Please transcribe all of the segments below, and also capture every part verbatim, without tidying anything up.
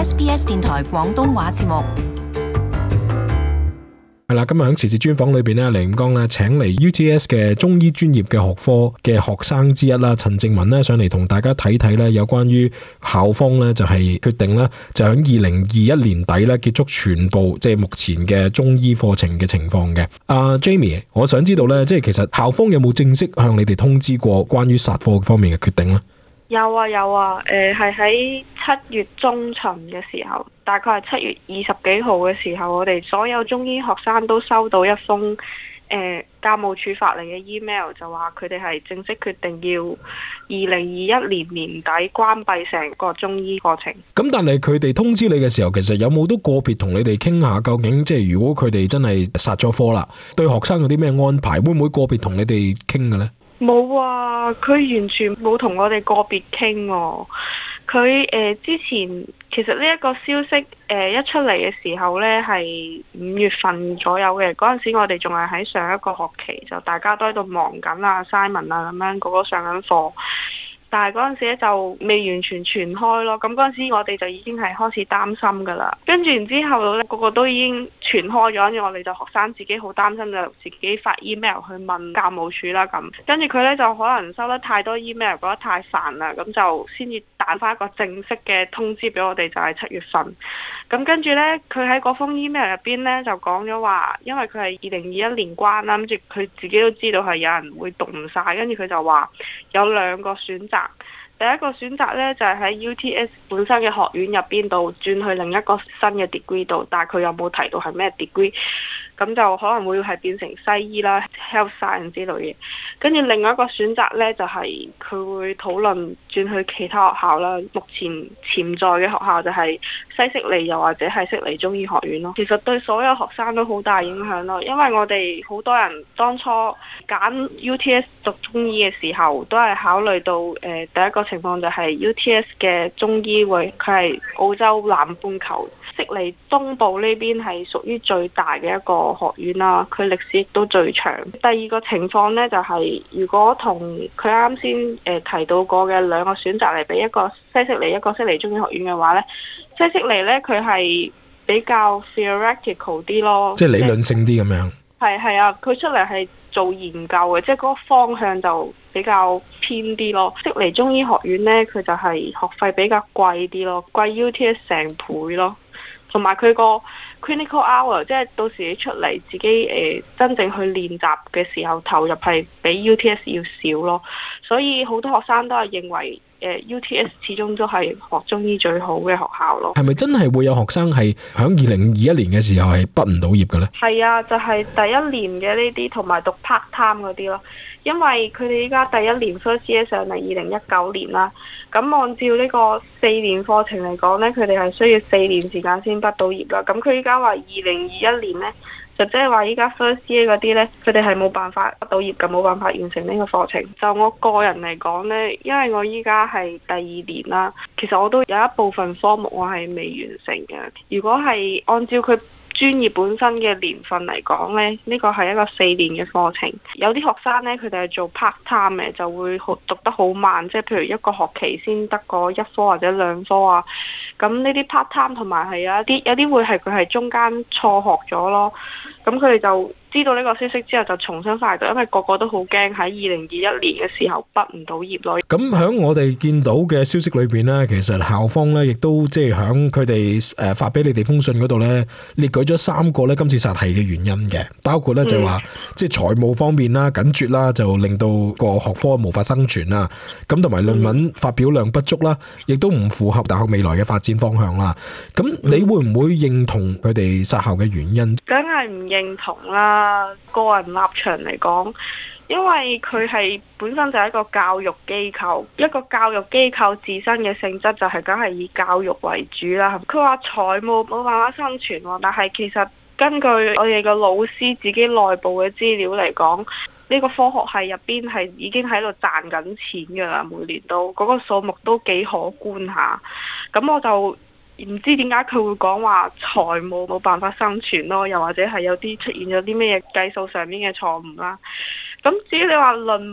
S B S 電台廣東話節目。 係啦，今日喺時事專訪裏邊咧，黎五剛咧請嚟 U T S 嘅中醫專業嘅學科嘅學生之一啦，陳靜雯咧上嚟同大家睇睇咧有關於校方咧就係決定咧就喺二零二一年底咧結束全部即係目前嘅中醫課程嘅情況嘅。阿、uh, Jamie， 我想知道咧，即係其實校方有冇正式向你哋通知過關於殺科方面嘅決定咧？ 有啊有啊，誒係喺七月中旬嘅時候，大概係七月二十幾號嘅時候，我哋所有中醫學生都收到一封誒、呃、教務處發嚟嘅 email， 就話佢哋係正式決定要二零二一年年底關閉成個中醫課程。 咁但係佢哋通知你嘅時候，其實有冇都個別同你哋傾下，究竟即係如果佢哋真係殺咗科啦，對學生有啲咩安排？會唔會個別同你哋傾嘅呢？ 冇啊，佢完全冇同我哋個別傾喎。佢誒、呃、之前其實呢一個消息誒、呃、一出嚟嘅時候呢，係五月份左右嘅，嗰陣時我哋仲係喺上一個學期，就大家都喺度忙緊啊 assignment 啊咁樣，個個上緊課。但係嗰陣時咧就未完全傳開咯，咁嗰陣時我哋就已經係開始擔心㗎啦。跟住然之後咧，個個都已經傳開咗，跟住我哋就學生自己好擔心，就自己發 email 去問教務處啦咁。跟住佢咧就可能收得太多 email，覺得太煩啦，咁就先至彈翻一個正式嘅通知俾我哋，就係七月份。咁跟住咧，佢喺嗰封 email 入邊咧就講咗話，因為佢係二零二一年關啦，跟住佢自己都知道係有人會讀唔晒，跟住佢就話有兩個選擇。第一個選擇咧就係喺 U T S 本身嘅學院入邊度轉去另一個新嘅 degree 度，但係佢又冇提到係咩 degree，咁就可能會係變成西醫啦、health science 之類嘅。跟住另外一個選擇咧就係佢會討論轉去其他學校啦。目前潛在嘅學校就係西悉尼又或者係悉尼中醫學院咯。其實對所有學生都好大影響咯，因為我哋好多人當初揀 U T S 讀中醫嘅時候，都係考慮到誒、呃、第一個情況就係 U T S 嘅中醫會佢係澳洲南半球悉尼東部呢邊係屬於最大嘅一個學院啦，佢歷史亦都最長。第二個情況呢，就係、是、如果同佢啱先誒提到過嘅兩個選擇嚟俾一個西悉尼一個悉尼中醫學院嘅話呢，西悉尼呢，佢係比較 theoretical 啲咯， 即係理論性啲咁樣。 係係啊，佢出嚟係做研究嘅，即係嗰個方向就比較偏啲咯。悉尼中醫學院呢，佢就係學費比較貴啲咯，貴 U T S 成倍咯。同埋佢個 clinical hour， 即係到時你出嚟自己誒、呃、真正去練習嘅時候，投入係比 U T S 要少咯。所以好多學生都係認為誒、呃、U T S 始終都係學中醫最好嘅學校咯。係咪真係會有學生係響二零二一年嘅時候係畢唔到業嘅呢？ 係啊，就係、是、第一年嘅呢啲同埋讀 part time 嗰啲咯。因為佢哋依家第一年 first year 上嚟二零一九年啦，咁按照呢個四年課程嚟講呢，佢哋係需要四年時間先畢到業啦。咁佢依家話二零二一年呢，就即係話依家 first year 嗰啲呢，佢哋係冇辦法畢到業嘅，冇辦法完成呢個課程。就我個人嚟講呢，因為我依家係第二年啦，其實我都有一部分科目我係未完成嘅。如果係按照佢專業本身嘅年份嚟講呢，呢個係一個四年嘅課程。有啲學生呢，佢哋係做 part time 嘅，就會好讀得好慢，即係譬如一個學期先得個一科或者兩科啊。咁呢啲 part time 同埋係有一啲有啲會係佢係中間錯學咗咯。咁佢哋就知道呢個消息之後就重新翻嚟讀，因為個個都好驚喺二零二一年嘅時候畢唔到業咯。 咁響我哋見到嘅消息裏邊呢，其實校方呢亦都即係響佢哋誒發俾你哋封信嗰度呢，列舉咗三個呢今次殺系嘅原因嘅，包括呢就係話、嗯、即係財務方面啦、緊絀啦，就令到個學科無法生存啦。咁同埋論文發表量不足啦，亦都唔符合大學未來嘅發展方向啦。咁你會唔會認同佢哋殺校嘅原因？ 梗係唔認同啦。個人立場嚟講，因為佢係本身就係一個教育機構，一個教育機構自身嘅性質就係梗係以教育為主啦。佢話財務冇辦法生存，但係其實根據我哋嘅老師自己內部嘅資料嚟講，呢個科學系入邊係已經喺度賺緊錢噶啦，每年都嗰個數目都幾可觀下。咁我就唔知點解佢會講話財務冇辦法生存咯，又或者係有啲出現咗啲咩嘢計數上面嘅錯誤啦。咁至於你話論文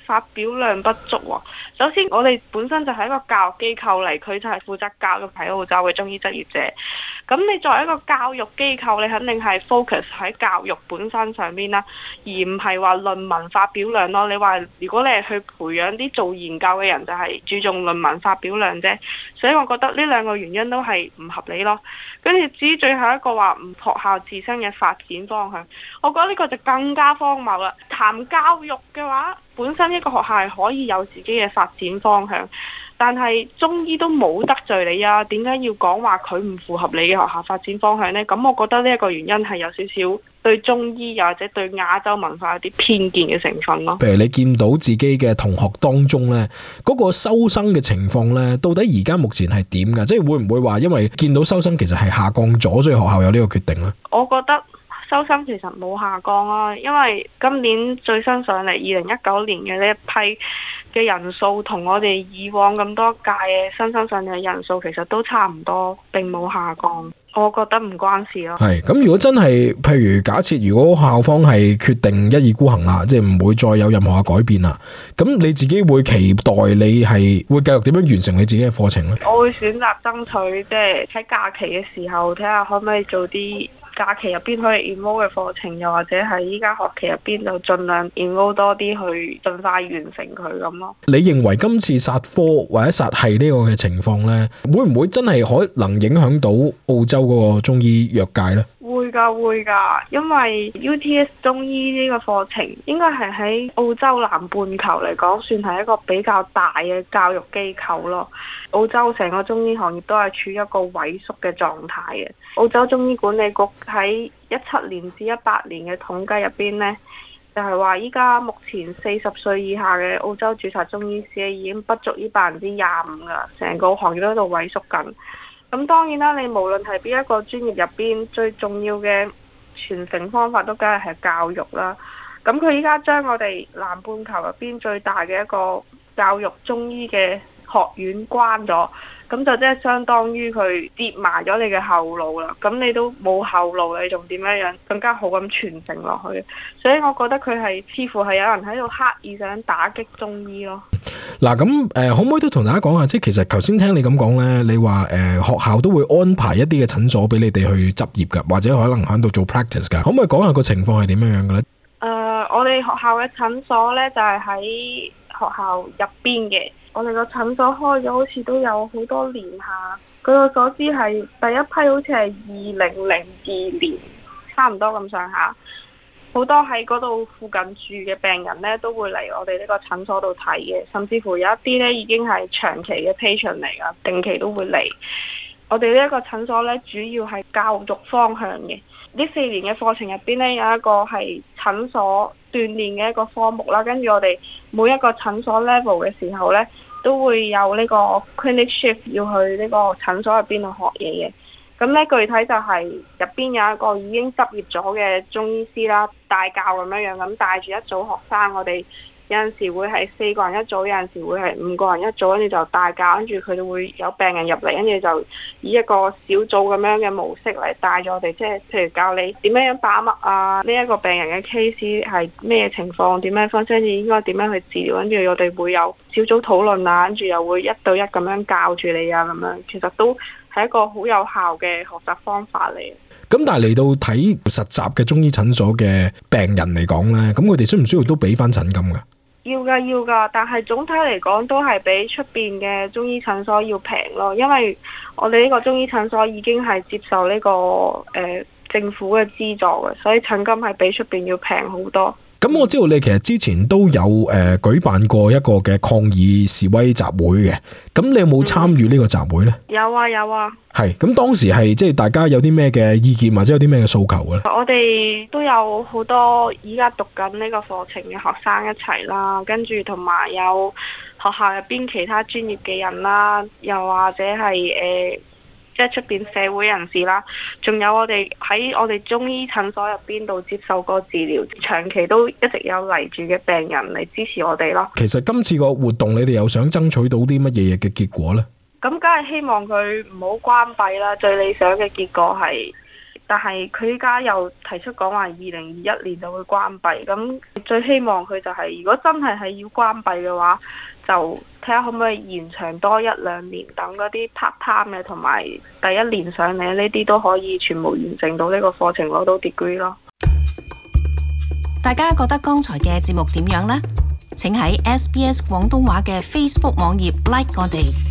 發表量不足喎。首先，我哋本身就係一個教育機構嚟，佢就係負責教育喺澳洲嘅中醫執業者。咁你作為一個教育機構，你肯定係 focus 喺教育本身上邊啦，而唔係話論文發表量咯。你話如果你係去培養啲做研究嘅人，就係注重論文發表量啫。所以我覺得呢兩個原因都係唔合理咯。跟住至於最後一個話唔學校自身嘅發展方向，我覺得呢個就更加荒謬啦。談教育嘅話，本身一個學校係可以有自己嘅發展方向，但係中醫都冇得罪你啊，點解要講話佢唔符合你嘅學校發展方向呢？咁我覺得呢一個原因係有少少對中醫又或者對亞洲文化有啲偏見嘅成分咯。 譬如你見到自己嘅同學當中呢，嗰個收生嘅情況呢，到底而家目前係點㗎？即係會唔會話因為見到收生其實係下降咗，所以學校有呢個決定呢？ 我覺得收生其實冇下降啊，因為今年最新上嚟二零一九年嘅呢一批嘅人數同我哋以往咁多屆嘅新生上嚟嘅人數其實都差唔多，並冇下降。我覺得唔關事咯。 係咁，如果真係譬如假設，如果校方係決定一意孤行啦，即係唔會再有任何嘅改變啦，咁你自己會期待你係會繼續點樣完成你自己嘅課程呢？ 我會選擇爭取，即係喺假期嘅時候睇下可唔可以做啲假期入邊可以 enroll 嘅課程，又或者係依家學期入邊就盡量 enroll 多啲去盡快完成佢咁咯。 你認為今次殺科或者殺系呢個嘅情況呢，會唔會真係可能影響到澳洲嗰個中醫藥界呢？ 會㗎會㗎，因為 U T S 中醫呢個課程應該係喺澳洲南半球嚟講算係一個比較大嘅教育機構咯。澳洲成個中醫行業都係處於一個萎縮嘅狀態嘅。澳洲中醫管理局喺一七年至一八年嘅統計入邊呢，就係話依家目前四十歲以下嘅澳洲註冊中醫師已經不足於百分之廿五㗎，成個行業都喺度萎縮緊。咁當然啦，你無論係邊一個專業入邊，最重要嘅傳承方法都梗係係教育啦。咁佢依家將我哋南半球入邊最大嘅一個教育中醫嘅學院關咗，咁就即係相當於佢跌埋咗你嘅後路啦。咁你都冇後路，你仲點樣樣更加好咁傳承落去？所以我覺得佢係似乎係有人喺度刻意想打擊中醫咯。 嗱，咁誒，可唔可以都同大家講下？即係其實頭先聽你咁講咧，你話誒、呃、學校都會安排一啲嘅診所俾你哋去執業噶，或者可能喺度做 practice 噶。可唔可以講下個情況係點樣樣嘅咧？誒、 呃，我哋學校嘅診所咧就係、是、喺學校入邊嘅。我哋個診所開咗好似都有好多年下，據我所知係第一批好似係二零零二年，差唔多咁上下。好多喺嗰度附近住嘅病人咧，都會嚟我哋呢個診所度睇嘅，甚至乎有一啲咧已經係長期嘅 patient 嚟噶，定期都會嚟。我哋呢一個診所咧，主要係教育方向嘅。呢四年嘅課程入邊咧，有一個係診所鍛鍊嘅一個科目啦，跟住我哋每一個診所 level 嘅時候咧，都會有呢個 clinic shift 要去呢個診所入邊度學嘢嘅。咁咧，具體就係入邊有一個已經執業咗嘅中醫師啦，帶教咁樣樣，咁帶住一組學生，我哋有陣時會係四個人一組，有陣時會係五個人一組，跟住就帶教，跟住佢哋會有病人入嚟，跟住就以一個小組咁樣嘅模式嚟帶咗我哋，即係譬如教你點樣樣把脈啊，呢一個病人嘅 case 係咩情況，點樣分析，跟住應該點樣去治療，跟住我哋會有小組討論啊，跟住又會一對一咁樣教住你啊，咁樣其實都係一個好有效嘅學習方法嚟。 咁但係嚟到睇實習嘅中醫診所嘅病人嚟講咧，咁佢哋需唔需要都俾翻診金噶？ 要噶要噶，但係總體嚟講都係比出邊嘅中醫診所要平咯，因為我哋呢個中醫診所已經係接受呢、這個誒、呃、政府嘅資助嘅，所以診金係比出邊要平好多。咁我知道你其實之前都有誒、呃、舉辦過一個嘅抗議示威集會嘅，咁你有冇參與呢個集會呢？ 嗯、有啊有啊。係， 咁當時係即係大家有啲咩嘅意見或者有啲咩嘅訴求嘅咧？ 我哋都有好多依家讀緊呢個課程嘅學生一齊啦，跟住同埋有學校入邊其他專業嘅人啦，又或者係誒。呃即係出邊社會人士啦，仲有我哋喺我哋中醫診所入邊度接受過治療，長期都一直有嚟住嘅病人嚟支持我哋咯。 其實今次個活動你哋有想爭取到啲乜嘢嘢嘅結果呢？ 咁梗係希望佢唔好關閉啦，最理想嘅結果係但係佢依家又提出講話二零二一年就會關閉。咁最希望佢就係、是、如果真係係要關閉嘅話，就睇下可唔可以延長多一兩年，等嗰啲 part time 嘅同埋第一年上嚟呢啲都可以全部完成到呢個課程，攞到 degree 咯。 大家覺得剛才嘅節目點樣呢？請喺 S B S 廣東話嘅 Facebook 網頁 like 我哋。